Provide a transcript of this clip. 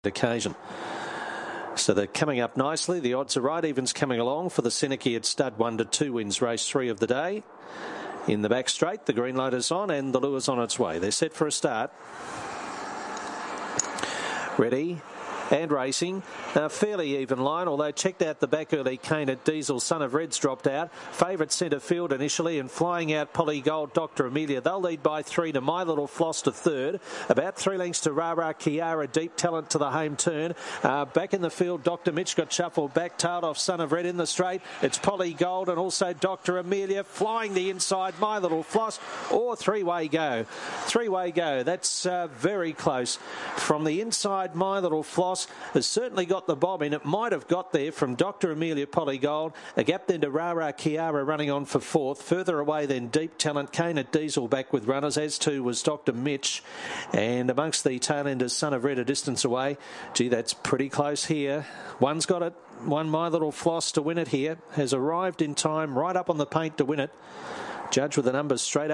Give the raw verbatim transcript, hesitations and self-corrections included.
occasion. So they're coming up nicely. The odds are right. Evens coming along for the Seneca at stud one to two wins race three of the day. In the back straight, the green light is on and the lure's on its way. They're set for a start. Ready and racing. A fairly even line, although checked out the back early. Kane at Diesel, Son of Red's dropped out. Favourite centre field initially, and flying out Polly Gold, Doctor Amelia. They'll lead by three to My Little Floss to third. About three lengths to Rara Kiara, Deep Talent to the home turn. Uh, back in the field, Doctor Mitch got shuffled back, tailed off Son of Red in the straight. It's Polly Gold and also Doctor Amelia flying the inside, My Little Floss, or three-way go. Three-way go. That's uh, very close. From the inside, My Little Floss has certainly got the bob in. It might have got there from Doctor Amelia, Polly Gold. A gap then to Rara Kiara running on for fourth. Further away then Deep Talent. Kane at Diesel back with runners, as too was Doctor Mitch. And amongst the tail enders, Son of Red a distance away. Gee, that's pretty close here. One's got it. One My Little Floss to win it here. Has arrived in time, right up on the paint to win it. Judge with the numbers straight up.